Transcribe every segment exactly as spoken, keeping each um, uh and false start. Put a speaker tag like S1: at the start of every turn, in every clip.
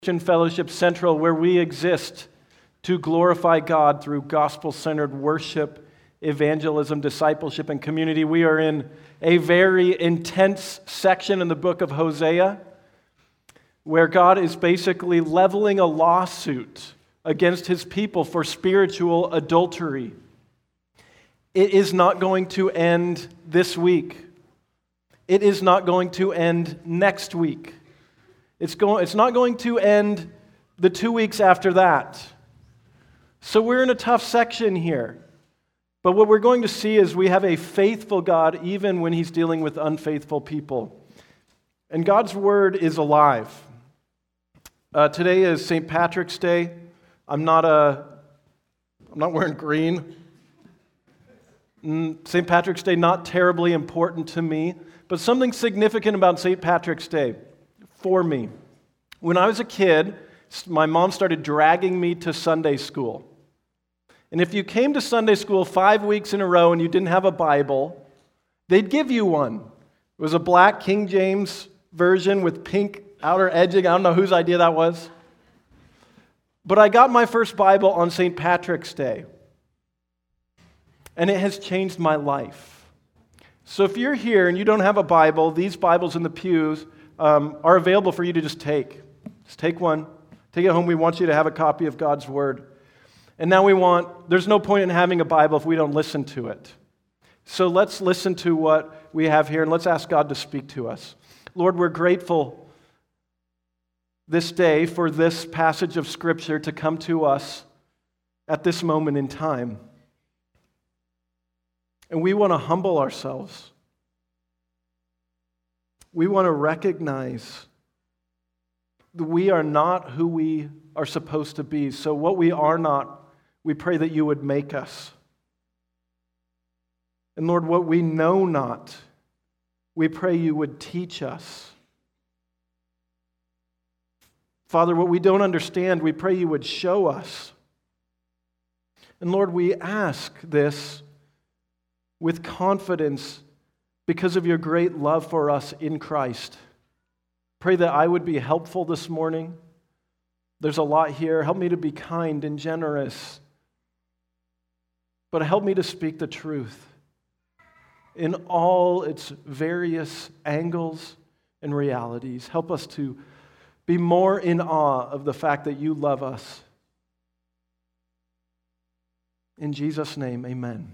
S1: Christian Fellowship Central, where we exist to glorify God through gospel-centered worship, evangelism, discipleship, and community. We are in a very intense section in the book of Hosea, where God is basically leveling a lawsuit against his people for spiritual adultery. It is not going to end this week. It is not going to end next week. It's going, it's not going to end the two weeks after that. So we're in a tough section here. But what we're going to see is we have a faithful God even when he's dealing with unfaithful people. And God's word is alive. Uh, today is Saint Patrick's Day. I'm not a, I'm not wearing green. Mm, Saint Patrick's Day, not terribly important to me, but something significant about Saint Patrick's Day for me. When I was a kid, my mom started dragging me to Sunday school. And if you came to Sunday school five weeks in a row and you didn't have a Bible, they'd give you one. It was a black King James version with pink outer edging. I don't know whose idea that was. But I got my first Bible on Saint Patrick's Day. And it has changed my life. So if you're here and you don't have a Bible, these Bibles in the pews um, are available for you to just take. Just take one. Take it home. We want you to have a copy of God's Word. And now we want, there's no point in having a Bible if we don't listen to it. So let's listen to what we have here and let's ask God to speak to us. Lord, we're grateful this day for this passage of Scripture to come to us at this moment in time. And we want to humble ourselves. We want to recognize that we are not who we are supposed to be. So what we are not, we pray that you would make us. And Lord, what we know not, we pray you would teach us. Father, what we don't understand, we pray you would show us. And Lord, we ask this with confidence because of your great love for us in Christ. Pray that I would be helpful this morning. There's a lot here. Help me to be kind and generous. But help me to speak the truth in all its various angles and realities. Help us to be more in awe of the fact that you love us. In Jesus' name, amen.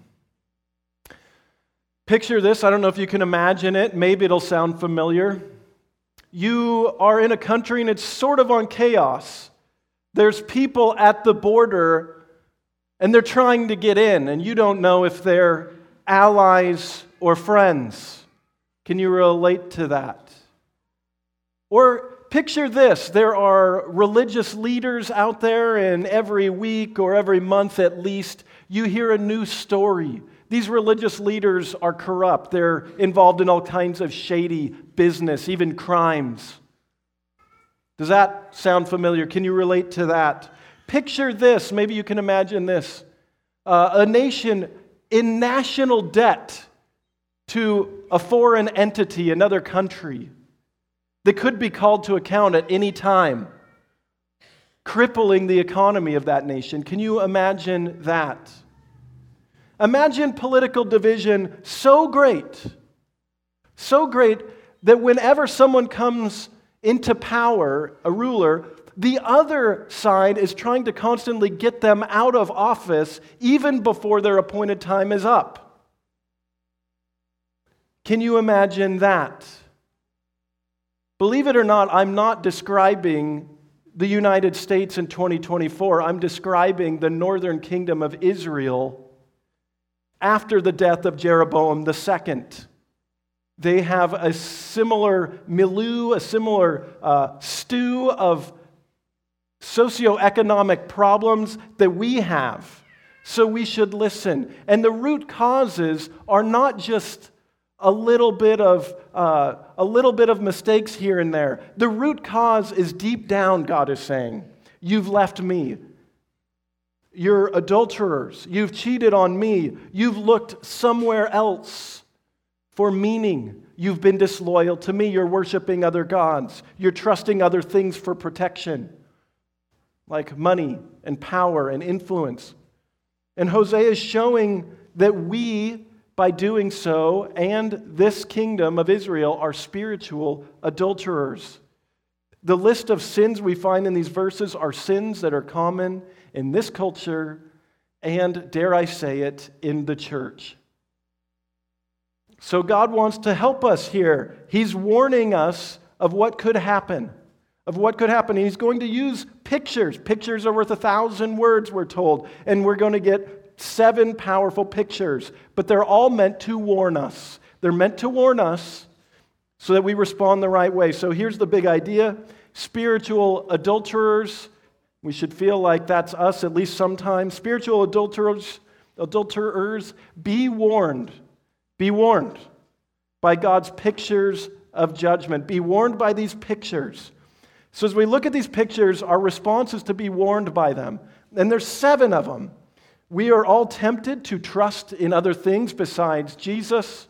S1: Picture this. I don't know if you can imagine it. Maybe it'll sound familiar. You are in a country and it's sort of on chaos. There's people at the border and they're trying to get in, and you don't know if they're allies or friends. Can you relate to that? Or picture this. There are religious leaders out there, and every week or every month at least, you hear a new story. These religious leaders are corrupt. They're involved in all kinds of shady business, even crimes. Does that sound familiar? Can you relate to that? Picture this. Maybe you can imagine this. Uh, a nation in national debt to a foreign entity, another country, that could be called to account at any time, crippling the economy of that nation. Can you imagine that? Imagine political division so great, so great that whenever someone comes into power, a ruler, the other side is trying to constantly get them out of office even before their appointed time is up. Can you imagine that? Believe it or not, I'm not describing the United States in twenty twenty-four. I'm describing the northern kingdom of Israel after the death of Jeroboam the Second. They have a similar milieu, a similar uh, stew of socioeconomic problems that we have. So we should listen. And the root causes are not just a little bit of uh, a little bit of mistakes here and there. The root cause is deep down, God is saying, you've left me. You're adulterers. You've cheated on me. You've looked somewhere else for meaning. You've been disloyal to me. You're worshiping other gods. You're trusting other things for protection, like money and power and influence. And Hosea is showing that we, by doing so, and this kingdom of Israel are spiritual adulterers. The list of sins we find in these verses are sins that are common in this culture and, dare I say it, in the church. So God wants to help us here. He's warning us of what could happen, of what could happen. And He's going to use pictures. Pictures are worth a thousand words, we're told. And we're going to get seven powerful pictures. But they're all meant to warn us. They're meant to warn us so that we respond the right way. So here's the big idea. Spiritual adulterers, we should feel like that's us at least sometimes. Spiritual adulterers, adulterers, be warned. Be warned by God's pictures of judgment. Be warned by these pictures. So as we look at these pictures, our response is to be warned by them. And there's seven of them. We are all tempted to trust in other things besides Jesus.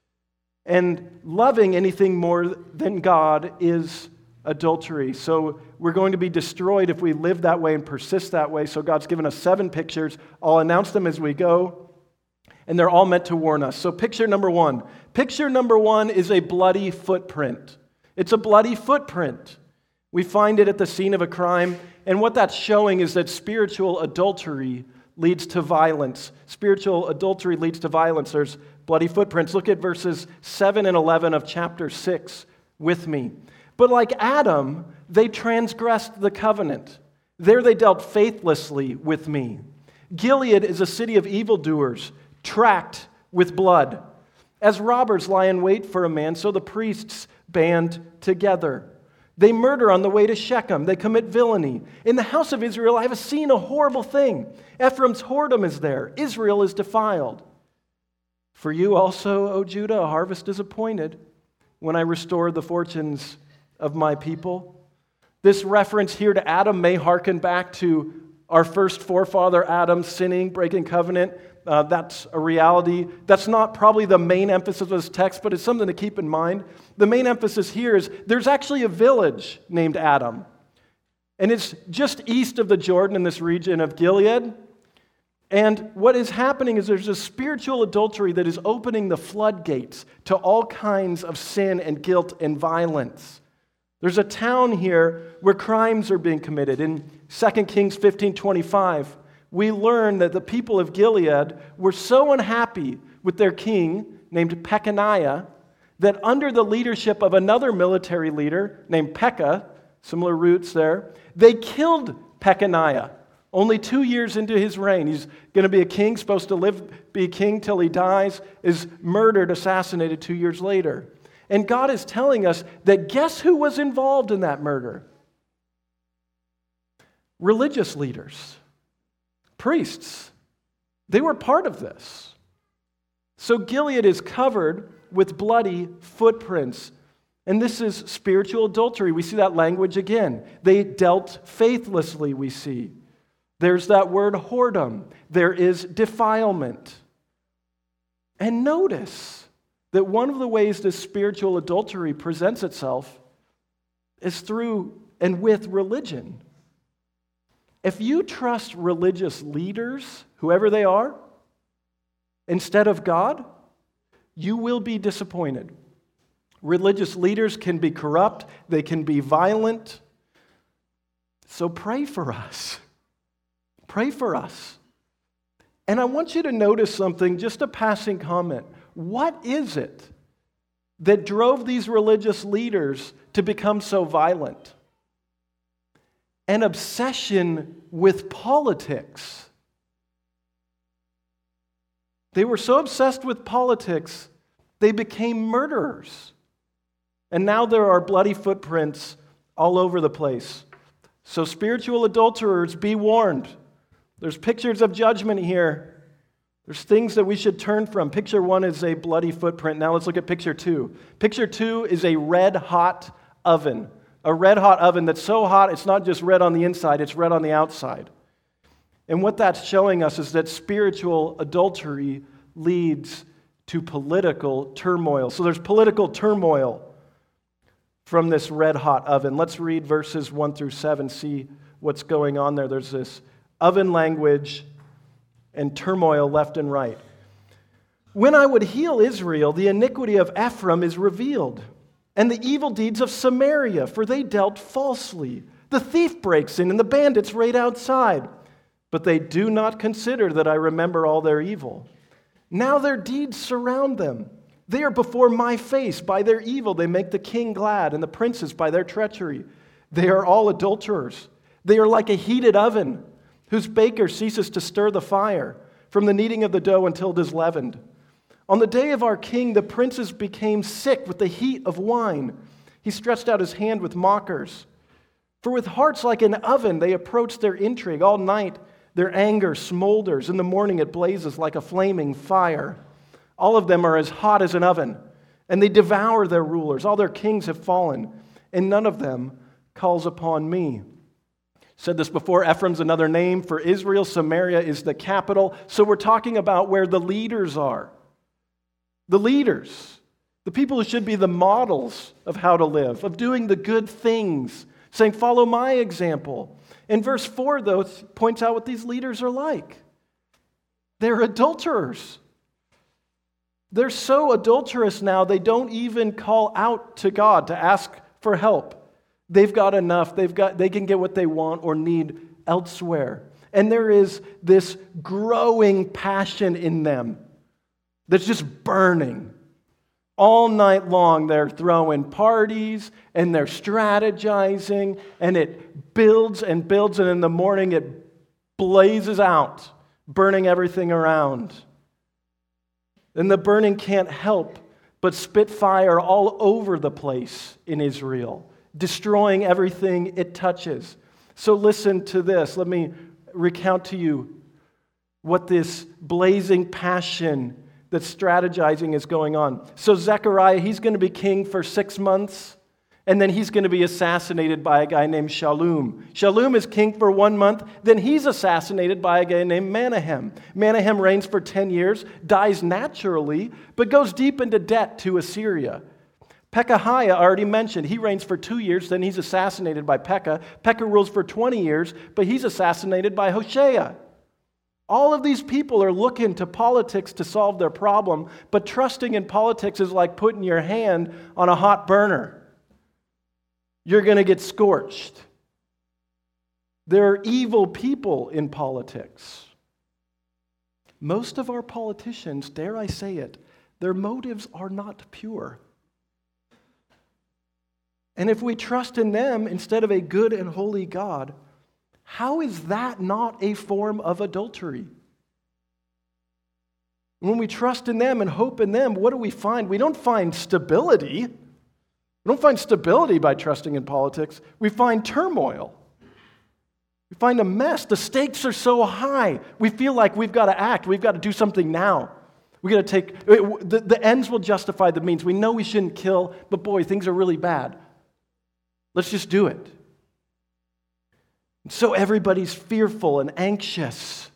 S1: And loving anything more than God is adultery. So we're going to be destroyed if we live that way and persist that way. So God's given us seven pictures. I'll announce them as we go. And they're all meant to warn us. So picture number one. Picture number one is a bloody footprint. It's a bloody footprint. We find it at the scene of a crime. And what that's showing is that spiritual adultery leads to violence. Spiritual adultery leads to violence. There's bloody footprints. Look at verses seven and eleven of chapter six with me. But like Adam, they transgressed the covenant. There they dealt faithlessly with me. Gilead is a city of evildoers, tracked with blood. As robbers lie in wait for a man, so the priests band together. They murder on the way to Shechem. They commit villainy. In the house of Israel, I have seen a horrible thing. Ephraim's whoredom is there. Israel is defiled. For you also, O Judah, a harvest is appointed when I restore the fortunes of my people. This reference here to Adam may hearken back to our first forefather Adam sinning, breaking covenant. Uh, that's a reality. That's not probably the main emphasis of this text, but it's something to keep in mind. The main emphasis here is there's actually a village named Adam. And it's just east of the Jordan in this region of Gilead. And what is happening is there's a spiritual adultery that is opening the floodgates to all kinds of sin and guilt and violence. There's a town here where crimes are being committed. In Second Kings fifteen twenty-five, we learn that the people of Gilead were so unhappy with their king, named Pekaniah, that under the leadership of another military leader named Pekah, similar roots there, they killed Pekaniah. Only two years into his reign, he's going to be a king, supposed to live, be king till he dies, is murdered, assassinated two years later. And God is telling us that guess who was involved in that murder? Religious leaders, priests. They were part of this. So Gilead is covered with bloody footprints. And this is spiritual adultery. We see that language again. They dealt faithlessly, we see. There's that word whoredom. There is defilement. And notice that one of the ways this spiritual adultery presents itself is through and with religion. If you trust religious leaders, whoever they are, instead of God, you will be disappointed. Religious leaders can be corrupt, they can be violent. So pray for us. Pray for us. And I want you to notice something, just a passing comment. What is it that drove these religious leaders to become so violent? An obsession with politics. They were so obsessed with politics, they became murderers. And now there are bloody footprints all over the place. So spiritual adulterers, be warned. There's pictures of judgment here. There's things that we should turn from. Picture one is a bloody footprint. Now let's look at picture two. Picture two is a red-hot oven. A red-hot oven that's so hot it's not just red on the inside, it's red on the outside. And what that's showing us is that spiritual adultery leads to political turmoil. So there's political turmoil from this red-hot oven. Let's read verses one through seven, see what's going on there. There's this oven language and turmoil left and right. When I would heal Israel, the iniquity of Ephraim is revealed, and the evil deeds of Samaria, for they dealt falsely. The thief breaks in, and the bandits raid outside. But they do not consider that I remember all their evil. Now their deeds surround them. They are before my face. By their evil they make the king glad, and the princes by their treachery. They are all adulterers. They are like a heated oven, whose baker ceases to stir the fire, from the kneading of the dough until it is leavened. On the day of our king, the princes became sick with the heat of wine. He stretched out his hand with mockers. For with hearts like an oven, they approach their intrigue. All night their anger smolders. In the morning it blazes like a flaming fire. All of them are as hot as an oven, and they devour their rulers. All their kings have fallen, and none of them calls upon me. Said this before, Ephraim's another name for Israel. Samaria is the capital. So we're talking about where the leaders are. The leaders, the people who should be the models of how to live, of doing the good things, saying, follow my example. In verse four, though, points out what these leaders are like. They're adulterers. They're so adulterous now, they don't even call out to God to ask for help. They've got enough. They've got, they can get what they want or need elsewhere. And there is this growing passion in them that's just burning. All night long, they're throwing parties and they're strategizing, and it builds and builds, and in the morning it blazes out, burning everything around. And the burning can't help but spit fire all over the place in Israel, destroying everything it touches. So listen to this. Let me recount to you what this blazing passion that strategizing is going on. So Zechariah, he's going to be king for six months, and then he's going to be assassinated by a guy named Shallum. Shallum is king for one month, then he's assassinated by a guy named Menahem. Menahem reigns for ten years, dies naturally, but goes deep into debt to Assyria. Pekahiah, already mentioned, he reigns for two years, then he's assassinated by Pekah. Pekah rules for twenty years, but he's assassinated by Hoshea. All of these people are looking to politics to solve their problem, but trusting in politics is like putting your hand on a hot burner. You're going to get scorched. There are evil people in politics. Most of our politicians, dare I say it, their motives are not pure. And if we trust in them instead of a good and holy God, how is that not a form of adultery? When we trust in them and hope in them, what do we find? We don't find stability. We don't find stability by trusting in politics. We find turmoil. We find a mess. The stakes are so high. We feel like we've got to act. We've got to do something now. We've got to take, the, the ends will justify the means. We know we shouldn't kill, but boy, things are really bad. Let's just do it. So everybody's fearful and anxious.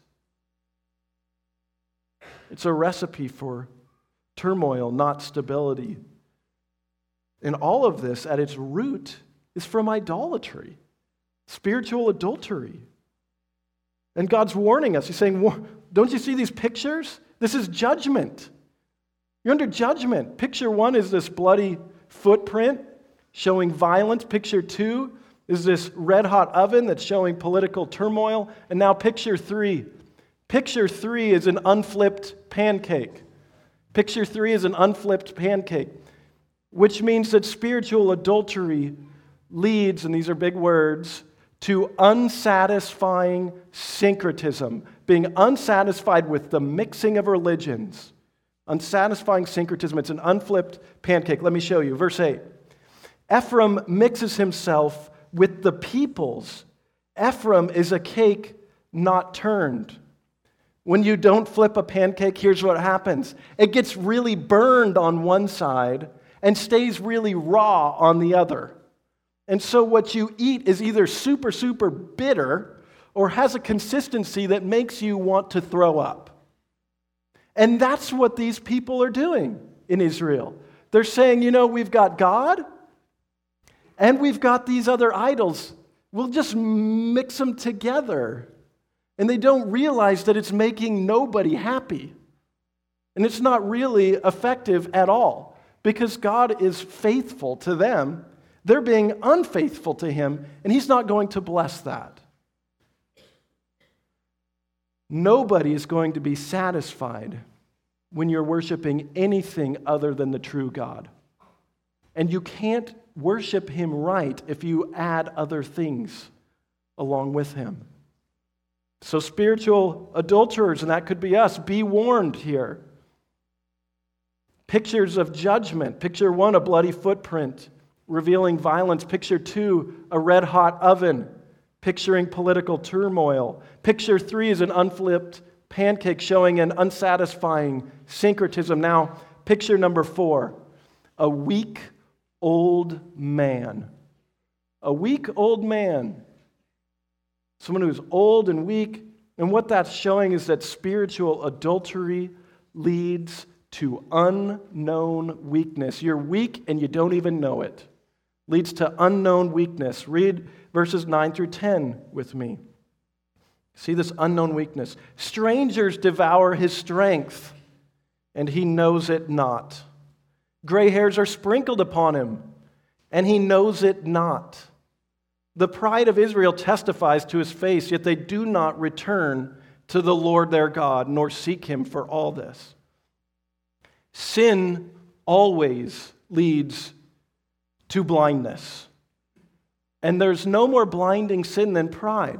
S1: It's a recipe for turmoil, not stability. And all of this, at its root, is from idolatry, spiritual adultery. And God's warning us. He's saying, don't you see these pictures? This is judgment. You're under judgment. Picture one is this bloody footprint showing violence. Picture two is this red-hot oven that's showing political turmoil. And now picture three. Picture three is an unflipped pancake. Picture three is an unflipped pancake, which means that spiritual adultery leads, and these are big words, to unsatisfying syncretism, being unsatisfied with the mixing of religions. Unsatisfying syncretism. It's an unflipped pancake. Let me show you. Verse eight. Ephraim mixes himself with the peoples. Ephraim is a cake not turned. When you don't flip a pancake, here's what happens. It gets really burned on one side and stays really raw on the other. And so what you eat is either super, super bitter or has a consistency that makes you want to throw up. And that's what these people are doing in Israel. They're saying, you know, we've got God and we've got these other idols. We'll just mix them together. And they don't realize that it's making nobody happy. And it's not really effective at all because God is faithful to them. They're being unfaithful to Him, and He's not going to bless that. Nobody is going to be satisfied when you're worshiping anything other than the true God. And you can't worship Him right if you add other things along with Him. So spiritual adulterers, and that could be us, be warned here. Pictures of judgment. Picture one, a bloody footprint revealing violence. Picture two, a red-hot oven picturing political turmoil. Picture three is an unflipped pancake showing an unsatisfying syncretism. Now, picture number four, a weak old man. A weak old man. Someone who's old and weak. And what that's showing is that spiritual adultery leads to unknown weakness. You're weak and you don't even know it. Leads to unknown weakness. Read verses nine through ten with me. See this unknown weakness. Strangers devour his strength, and he knows it not. Gray hairs are sprinkled upon him, and he knows it not. The pride of Israel testifies to his face, yet they do not return to the Lord their God, nor seek him for all this. Sin always leads to blindness. And there's no more blinding sin than pride.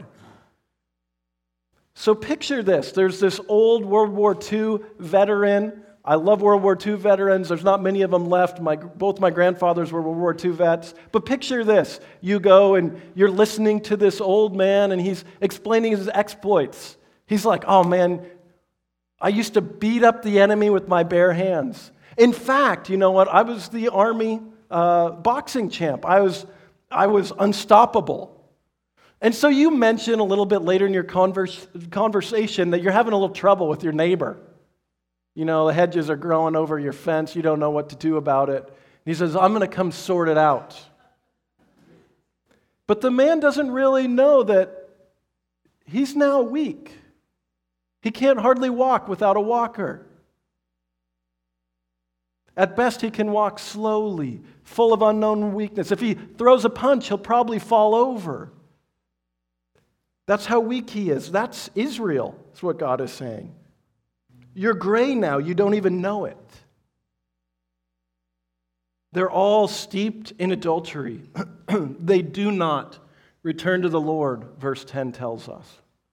S1: So picture this. There's this old World War Two veteran. I love World War Two veterans. There's not many of them left. My, both my grandfathers were World War Two vets. But picture this. You go and you're listening to this old man and he's explaining his exploits. He's like, oh man, I used to beat up the enemy with my bare hands. In fact, you know what? I was the Army uh, boxing champ. I was, I was unstoppable. And so you mention a little bit later in your converse, conversation that you're having a little trouble with your neighbor. You know, the hedges are growing over your fence. You don't know what to do about it. And he says, I'm going to come sort it out. But the man doesn't really know that he's now weak. He can't hardly walk without a walker. At best, he can walk slowly, full of unknown weakness. If he throws a punch, he'll probably fall over. That's how weak he is. That's Israel, is what God is saying. You're gray now. You don't even know it. They're all steeped in adultery. They do not return to the Lord, verse ten tells us.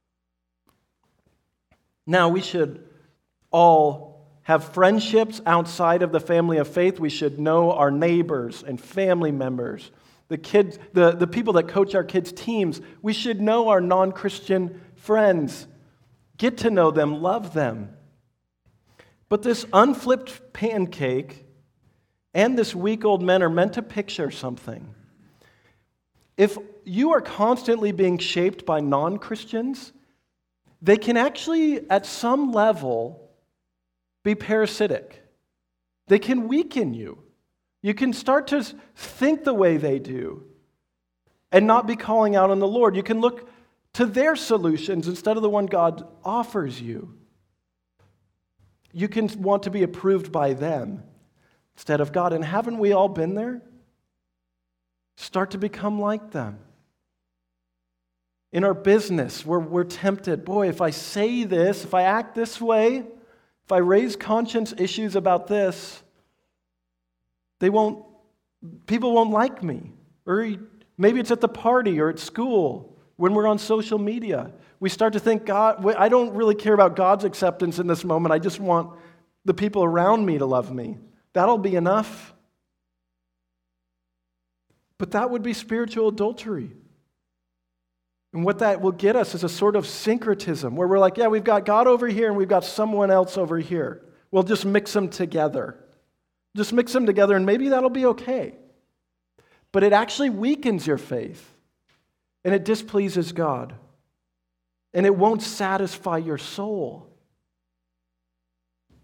S1: Now, we should all have friendships outside of the family of faith. We should know our neighbors and family members. The kids, the, the people that coach our kids' teams, we should know our non-Christian friends. Get to know them, love them. But this unflipped pancake and this weak old man are meant to picture something. If you are constantly being shaped by non-Christians, they can actually, at some level, be parasitic. They can weaken you. You can start to think the way they do and not be calling out on the Lord. You can look to their solutions instead of the one God offers you. You can want to be approved by them instead of God. And haven't we all been there? Start to become like them. In our business, where we're tempted, boy, if I say this, if I act this way, if I raise conscience issues about this, they won't, people won't like me. Or maybe it's at the party or at school, when we're on social media. We start to think, God, I don't really care about God's acceptance in this moment. I just want the people around me to love me. That'll be enough. But that would be spiritual adultery. And what that will get us is a sort of syncretism, where we're like, yeah, we've got God over here and we've got someone else over here. We'll just mix them together. Just mix them together and maybe that'll be okay. But it actually weakens your faith. And it displeases God. And it won't satisfy your soul.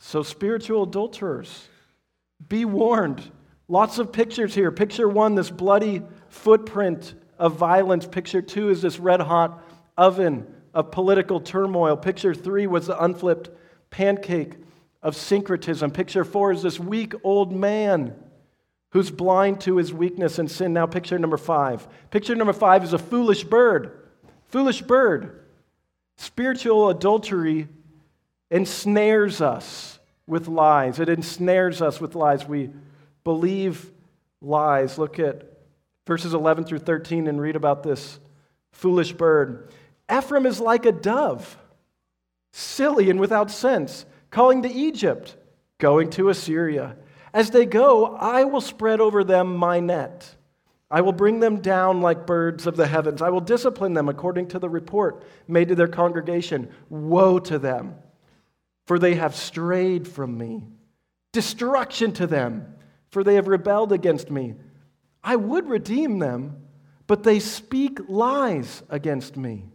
S1: So spiritual adulterers, be warned. Lots of pictures here. Picture one, this bloody footprint of violence. Picture two is this red-hot oven of political turmoil. Picture three was the unflipped pancake of syncretism. Picture four is this weak old man who's blind to his weakness and sin. Now picture number five. Picture number five is a foolish bird. Foolish bird. Spiritual adultery ensnares us with lies. It ensnares us with lies. We believe lies. Look at verses eleven through thirteen and read about this foolish bird. Ephraim is like a dove, silly and without sense, calling to Egypt, going to Assyria. As they go, I will spread over them my net. I will bring them down like birds of the heavens. I will discipline them according to the report made to their congregation. Woe to them, for they have strayed from me. Destruction to them, for they have rebelled against me. I would redeem them, but they speak lies against me.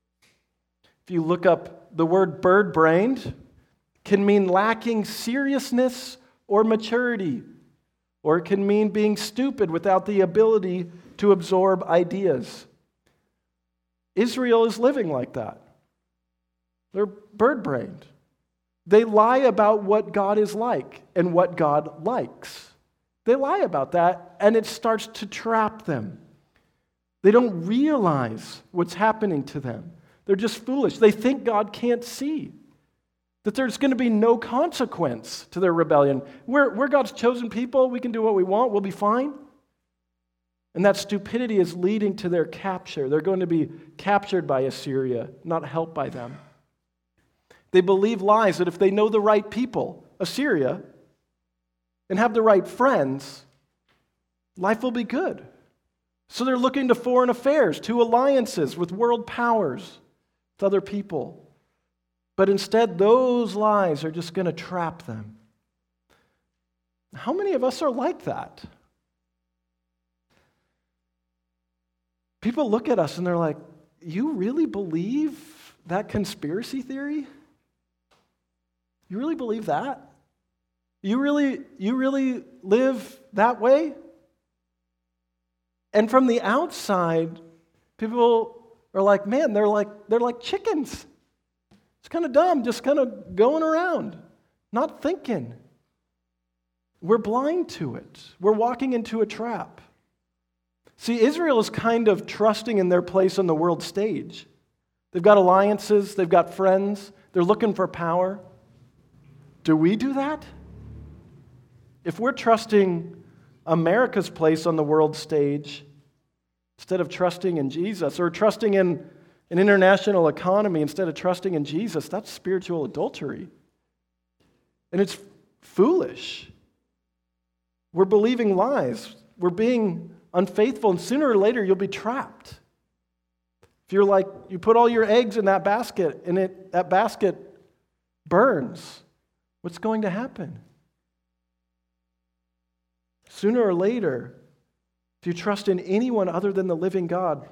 S1: If you look up the word bird-brained, can mean lacking seriousness or maturity, or it can mean being stupid without the ability to absorb ideas. Israel is living like that. They're bird-brained. They lie about what God is like and what God likes. They lie about that, and it starts to trap them. They don't realize what's happening to them. They're just foolish. They think God can't see, that there's going to be no consequence to their rebellion. We're, we're God's chosen people. We can do what we want. We'll be fine. And that stupidity is leading to their capture. They're going to be captured by Assyria, not helped by them. They believe lies that if they know the right people, Assyria, and have the right friends, life will be good. So they're looking to foreign affairs, to alliances with world powers, with other people. But instead, those lies are just going to trap them. How many of us are like that? People look at us and they're like, you really believe that conspiracy theory? You really believe that? You really, you really live that way? And from the outside, people are like, man, they're like, they're like chickens. It's kind of dumb, just kind of going around, not thinking. We're blind to it. We're walking into a trap. See, Israel is kind of trusting in their place on the world stage. They've got alliances, they've got friends, they're looking for power. Do we do that? If we're trusting America's place on the world stage instead of trusting in Jesus, or trusting in an international economy instead of trusting in Jesus, that's spiritual adultery. And it's foolish. We're believing lies. We're being unfaithful, and sooner or later you'll be trapped. If you're like, you put all your eggs in that basket and it that basket burns, what's going to happen? Sooner or later, if you trust in anyone other than the living God,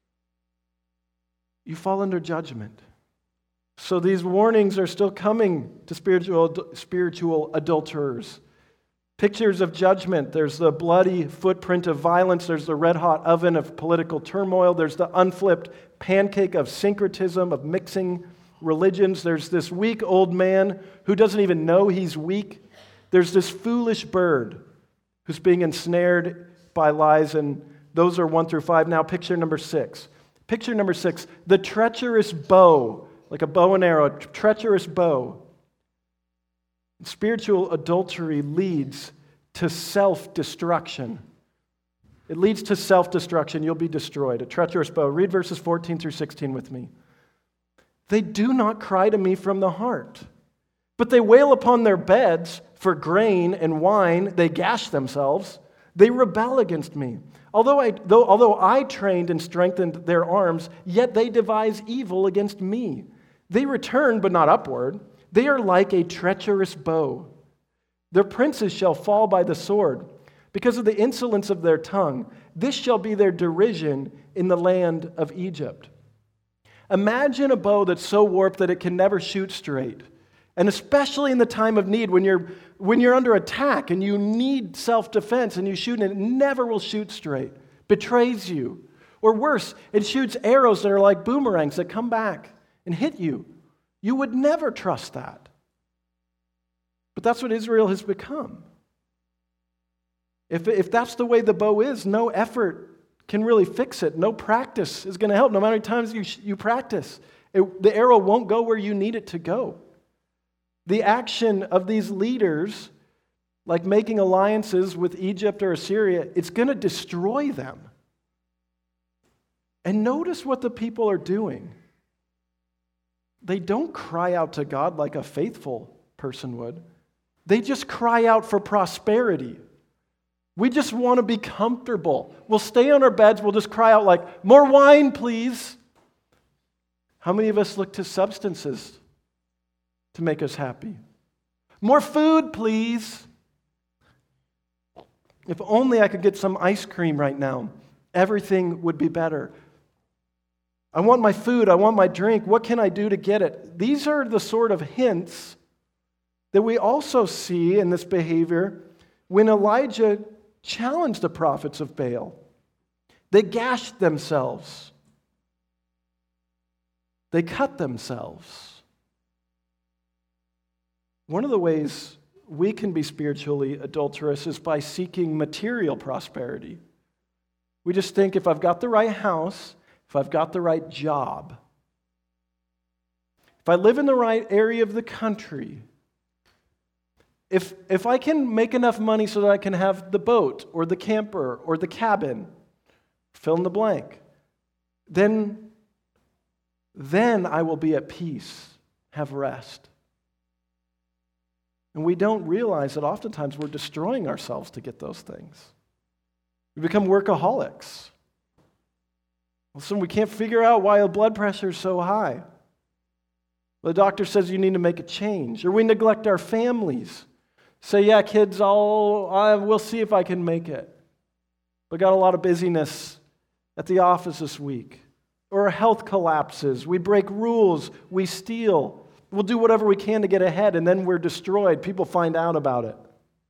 S1: you fall under judgment. So these warnings are still coming to spiritual, spiritual adulterers. Pictures of judgment. There's the bloody footprint of violence. There's the red-hot oven of political turmoil. There's the unflipped pancake of syncretism, of mixing religions. There's this weak old man who doesn't even know he's weak. There's this foolish bird who's being ensnared by lies, and those are one through five. Now picture number six. Picture number six, the treacherous bow, like a bow and arrow, a treacherous bow. Spiritual adultery leads to self-destruction. It leads to self-destruction. You'll be destroyed. A treacherous bow. Read verses fourteen through sixteen with me. They do not cry to me from the heart, but they wail upon their beds for grain and wine. They gash themselves. They rebel against me. Although I, though, although I trained and strengthened their arms, yet they devise evil against me. They return, but not upward. They are like a treacherous bow. Their princes shall fall by the sword because of the insolence of their tongue. This shall be their derision in the land of Egypt. Imagine a bow that's so warped that it can never shoot straight, And especially in the time of need, when you're, when you're under attack and you need self-defense and you shoot and it never will shoot straight, betrays you. Or worse, it shoots arrows that are like boomerangs that come back and hit you. You would never trust that. But that's what Israel has become. If, if that's the way the bow is, no effort can really fix it. No practice is going to help. No matter how many times you, you practice, it, the arrow won't go where you need it to go. The action of these leaders, like making alliances with Egypt or Assyria, it's going to destroy them. And notice what the people are doing. They don't cry out to God like a faithful person would. They just cry out for prosperity. We just want to be comfortable. We'll stay on our beds. We'll just cry out like, more wine, please. How many of us look to substances to make us happy? More food, please. If only I could get some ice cream right now, everything would be better. I want my food. I want my drink. What can I do to get it? These are the sort of hints that we also see in this behavior when Elijah challenged the prophets of Baal. They gashed themselves. They cut themselves. One of the ways we can be spiritually adulterous is by seeking material prosperity. We just think, if I've got the right house, if I've got the right job, if I live in the right area of the country, if, if I can make enough money so that I can have the boat or the camper or the cabin, fill in the blank, then, then I will be at peace, have rest. And we don't realize that oftentimes we're destroying ourselves to get those things. We become workaholics. Listen, we can't figure out why the blood pressure is so high. The doctor says you need to make a change. Or we neglect our families. Say, yeah, kids, I'll, I, we'll see if I can make it. But got a lot of busyness at the office this week. Or our health collapses. We break rules. We steal. We'll do whatever we can to get ahead, and then we're destroyed. People find out about it.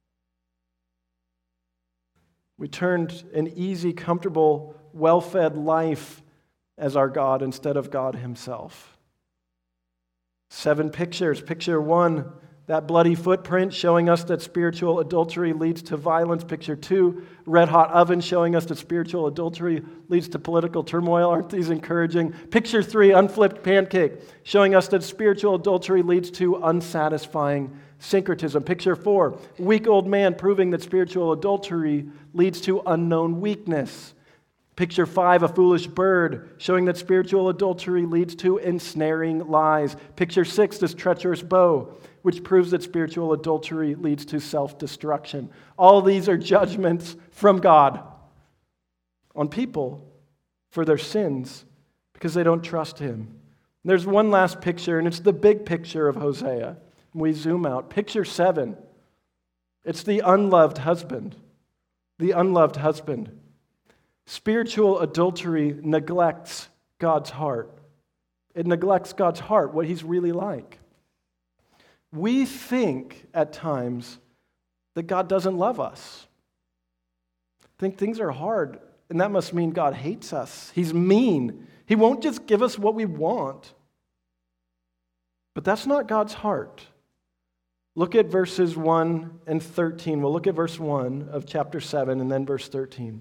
S1: We turned an easy, comfortable, well-fed life as our God instead of God himself. Seven pictures. Picture one, that bloody footprint showing us that spiritual adultery leads to violence. Picture two, red-hot oven showing us that spiritual adultery leads to political turmoil. Aren't these encouraging? Picture three, unflipped pancake showing us that spiritual adultery leads to unsatisfying syncretism. Picture four, weak old man proving that spiritual adultery leads to unknown weakness. Picture five, a foolish bird, showing that spiritual adultery leads to ensnaring lies. Picture six, this treacherous bow, which proves that spiritual adultery leads to self-destruction. All these are judgments from God on people for their sins because they don't trust him. There's one last picture, and it's the big picture of Hosea. We zoom out. Picture seven. It's the unloved husband. The unloved husband. Spiritual adultery neglects God's heart. It neglects God's heart, what he's really like. We think at times that God doesn't love us. Think things are hard, and that must mean God hates us. He's mean. He won't just give us what we want. But that's not God's heart. Look at verses one and thirteen. We'll look at verse one of chapter seven and then verse thirteen.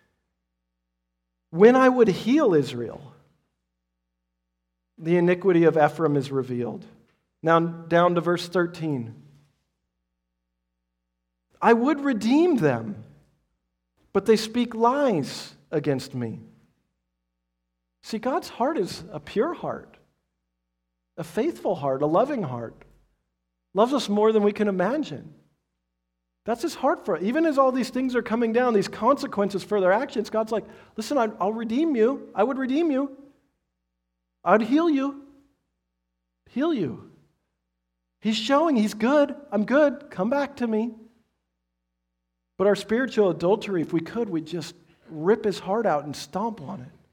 S1: When I would heal Israel, the iniquity of Ephraim is revealed. Now down to verse thirteen. I would redeem them, but they speak lies against me. See, God's heart is a pure heart, a faithful heart, a loving heart. Loves us more than we can imagine. That's his heart for us. Even as all these things are coming down, these consequences for their actions, God's like, listen, I'll redeem you. I would redeem you. I'd heal you. Heal you. He's showing he's good. I'm good. Come back to me. But our spiritual adultery, if we could, we'd just rip his heart out and stomp on it.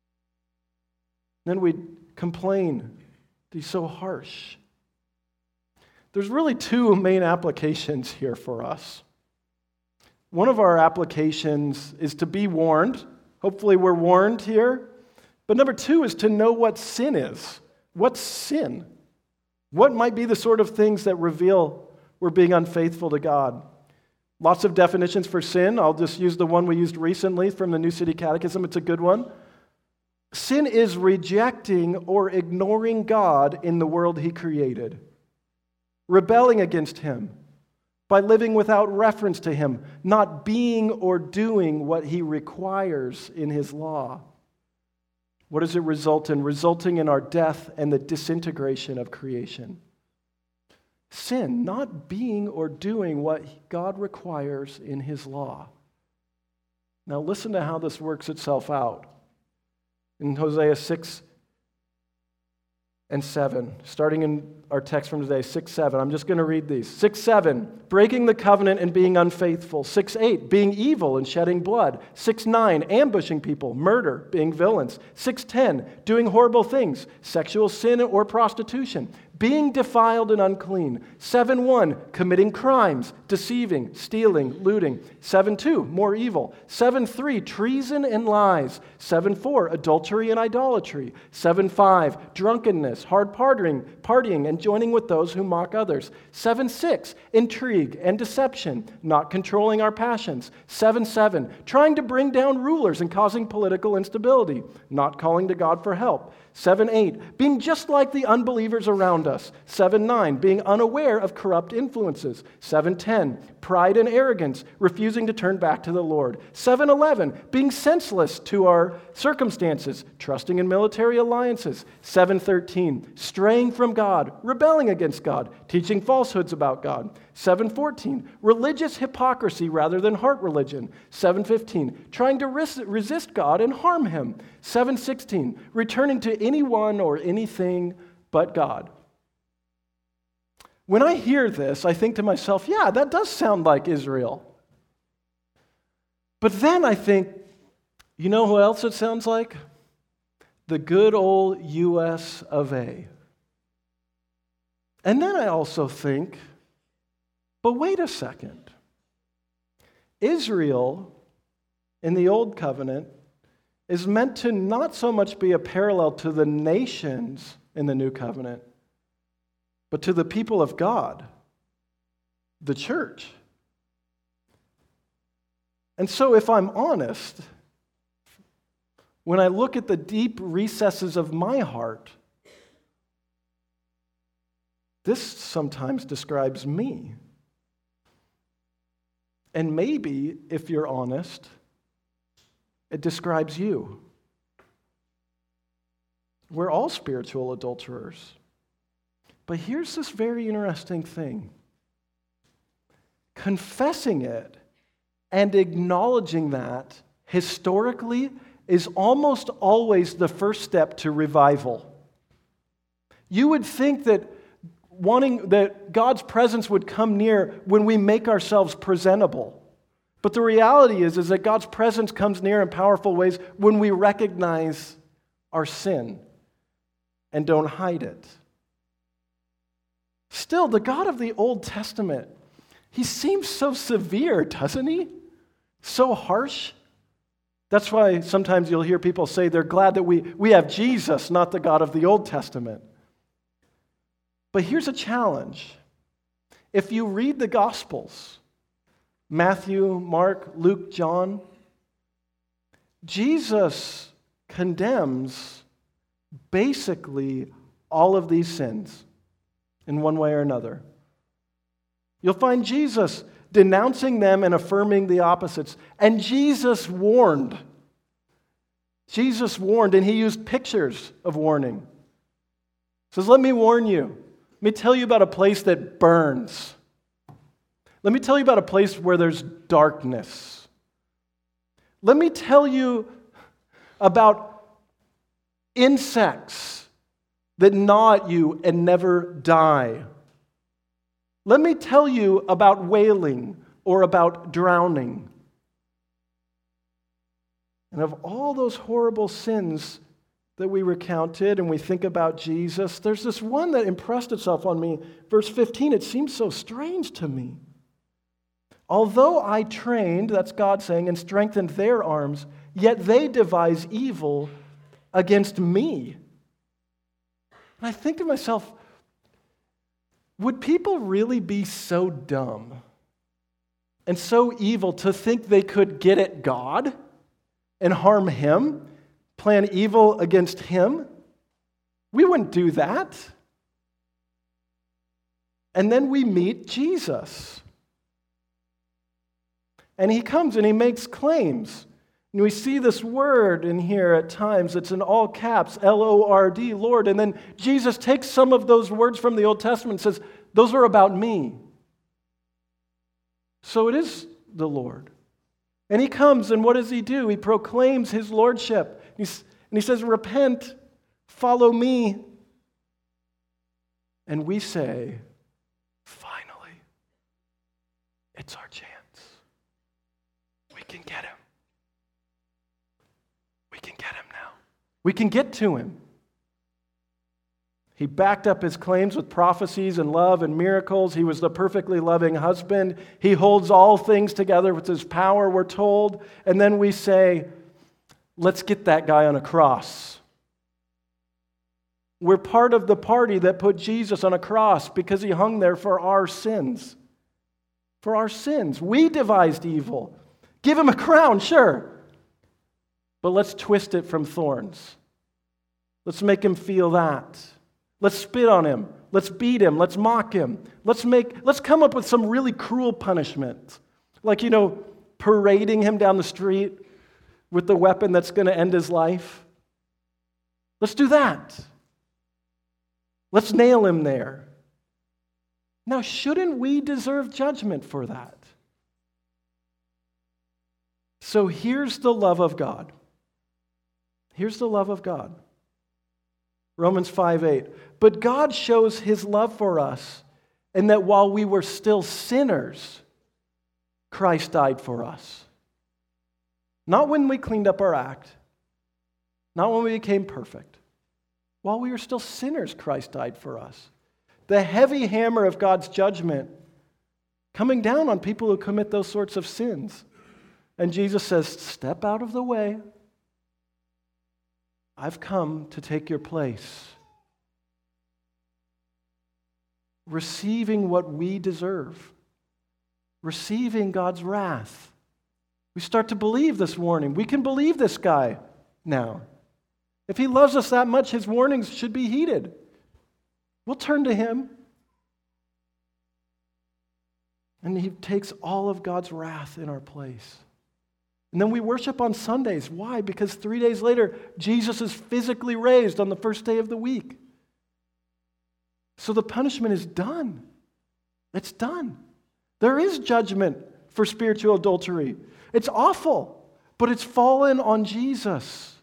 S1: Then we'd complain that he's so harsh. There's really two main applications here for us. One of our applications is to be warned. Hopefully we're warned here. But number two is to know what sin is. What's sin? What might be the sort of things that reveal we're being unfaithful to God? Lots of definitions for sin. I'll just use the one we used recently from the New City Catechism. It's a good one. Sin is rejecting or ignoring God in the world He created, rebelling against Him by living without reference to Him, not being or doing what He requires in His law. What does it result in? Resulting in our death and the disintegration of creation. Sin, not being or doing what God requires in His law. Now listen to how this works itself out. In Hosea six and seven, starting in our text from today, six, seven. I'm just going to read these. six, seven, breaking the covenant and being unfaithful. six, eight, being evil and shedding blood. six, nine, ambushing people, murder, being villains. six, ten, doing horrible things, sexual sin or prostitution, being defiled and unclean. seven, one, committing crimes, deceiving, stealing, looting. seven, two, more evil. seven, three, treason and lies. seven, four, adultery and idolatry. seven, five, drunkenness, hard partying, partying and joining with those who mock others. seven, six, intrigue and deception, not controlling our passions. seven, seven, trying to bring down rulers and causing political instability, not calling to God for help. seven, eight, being just like the unbelievers around us. seven, nine, being unaware of corrupt influences. seven, ten, pride and arrogance, refusing to turn back to the Lord. seven, eleven, being senseless to our circumstances, trusting in military alliances. seven, thirteen, straying from God, rebelling against God, teaching falsehoods about God. seven, fourteen, religious hypocrisy rather than heart religion. seven, fifteen, trying to res- resist God and harm Him. seven, sixteen, returning to anyone or anything but God. When I hear this, I think to myself, yeah, that does sound like Israel. But then I think, you know who else it sounds like? The good old U S of A. And then I also think, but wait a second. Israel in the Old Covenant is meant to not so much be a parallel to the nations in the New Covenant, but to the people of God, the church. And so if I'm honest, when I look at the deep recesses of my heart, this sometimes describes me. And maybe, if you're honest, it describes you. We're all spiritual adulterers. But here's this very interesting thing. Confessing it and acknowledging that historically is almost always the first step to revival. You would think that wanting that God's presence would come near when we make ourselves presentable. But the reality is, is that God's presence comes near in powerful ways when we recognize our sin and don't hide it. Still, the God of the Old Testament, He seems so severe, doesn't He? So harsh. That's why sometimes you'll hear people say they're glad that we, we have Jesus, not the God of the Old Testament. But here's a challenge. If you read the Gospels, Matthew, Mark, Luke, John, Jesus condemns basically all of these sins in one way or another. You'll find Jesus denouncing them and affirming the opposites. And Jesus warned. Jesus warned, and He used pictures of warning. He says, let me warn you. Let me tell you about a place that burns. Let me tell you about a place where there's darkness. Let me tell you about insects that gnaw at you and never die. Let me tell you about wailing or about drowning. And of all those horrible sins that we recounted and we think about Jesus, there's this one that impressed itself on me. Verse fifteen, it seems so strange to me. Although I trained, that's God saying, and strengthened their arms, yet they devise evil against me. And I think to myself, would people really be so dumb and so evil to think they could get at God and harm Him, plan evil against Him? We wouldn't do that. And then we meet Jesus. And He comes and He makes claims. And we see this word in here at times. It's in all caps, L O R D, Lord. And then Jesus takes some of those words from the Old Testament and says, those are about me. So it is the Lord. And He comes, and what does He do? He proclaims His lordship. He's, and He says, repent, follow me. And we say, finally, it's our chance. We can get Him. We can get Him now. We can get to Him. He backed up His claims with prophecies and love and miracles. He was the perfectly loving husband. He holds all things together with His power, we're told. And then we say, let's get that guy on a cross. We're part of the party that put Jesus on a cross because He hung there for our sins. For our sins. We devised evil. Give Him a crown, sure. But let's twist it from thorns. Let's make Him feel that. Let's spit on Him. Let's beat Him. Let's mock Him. Let's make, let's come up with some really cruel punishment. Like, you know, parading Him down the street with the weapon that's going to end His life. Let's do that. Let's nail Him there. Now, shouldn't we deserve judgment for that? So here's the love of God. Here's the love of God. Romans five eight. But God shows His love for us in that while we were still sinners, Christ died for us. Not when we cleaned up our act. Not when we became perfect. While we were still sinners, Christ died for us. The heavy hammer of God's judgment coming down on people who commit those sorts of sins. And Jesus says, step out of the way. I've come to take your place. Receiving what we deserve. Receiving God's wrath. We start to believe this warning. We can believe this guy now. If He loves us that much, His warnings should be heeded. We'll turn to Him. And He takes all of God's wrath in our place. And then we worship on Sundays. Why? Because three days later, Jesus is physically raised on the first day of the week. So the punishment is done. It's done. There is judgment for spiritual adultery. It's awful, but it's fallen on Jesus.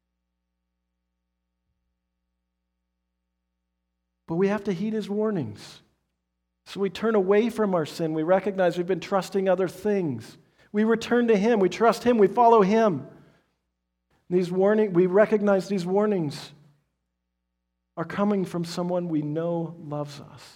S1: But we have to heed His warnings. So we turn away from our sin. We recognize we've been trusting other things. We return to Him. We trust Him. We follow Him. These warning, we recognize these warnings are coming from someone we know loves us.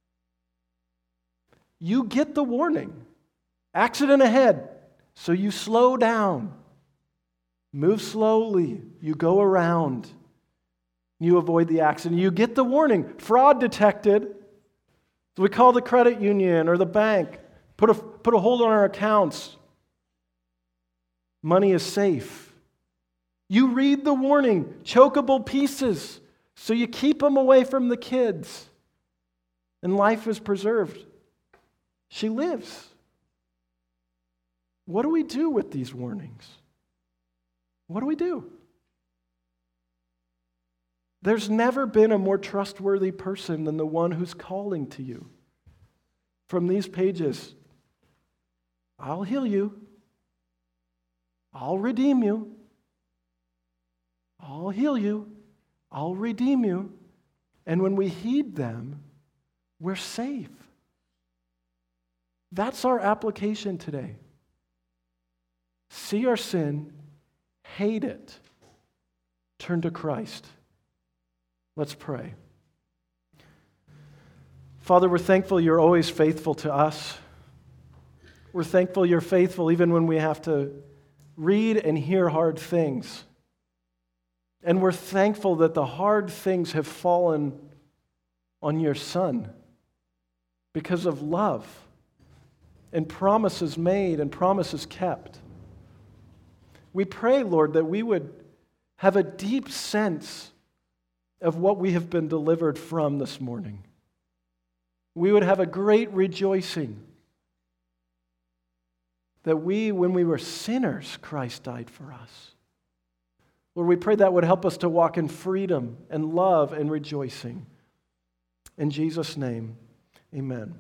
S1: You get the warning. Accident ahead. So you slow down. Move slowly. You go around. You avoid the accident. You get the warning. Fraud detected. So we call the credit union or the bank. Put a, put a hold on our accounts. Money is safe. You read the warning, chokeable pieces, so you keep them away from the kids. And life is preserved. She lives. What do we do with these warnings? What do we do? There's never been a more trustworthy person than the one who's calling to you. From these pages, I'll heal you. I'll redeem you. I'll heal you. I'll redeem you. And when we heed them, we're safe. That's our application today. See our sin, hate it, turn to Christ. Let's pray. Father, we're thankful you're always faithful to us. We're thankful you're faithful even when we have to read and hear hard things. And we're thankful that the hard things have fallen on your Son because of love and promises made and promises kept. We pray, Lord, that we would have a deep sense of what we have been delivered from this morning. We would have a great rejoicing that we, when we were sinners, Christ died for us. Lord, we pray that would help us to walk in freedom and love and rejoicing. In Jesus' name, amen.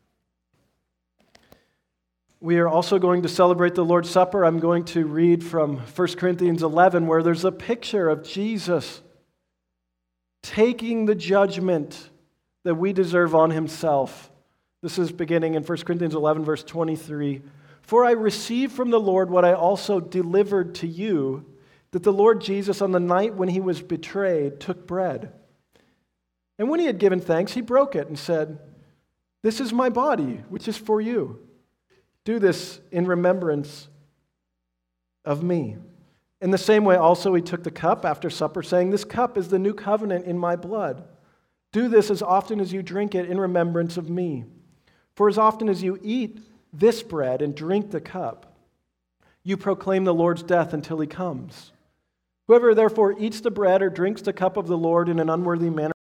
S1: We are also going to celebrate the Lord's Supper. I'm going to read from First Corinthians eleven, where there's a picture of Jesus taking the judgment that we deserve on himself. This is beginning in First Corinthians eleven, verse twenty-three. For I received from the Lord what I also delivered to you, that the Lord Jesus, on the night when he was betrayed, took bread. And when he had given thanks, he broke it and said, "This is my body, which is for you. Do this in remembrance of me." In the same way also he took the cup after supper, saying, "This cup is the new covenant in my blood. Do this as often as you drink it in remembrance of me. For as often as you eat this bread and drink the cup, you proclaim the Lord's death until he comes. Whoever therefore eats the bread or drinks the cup of the Lord in an unworthy manner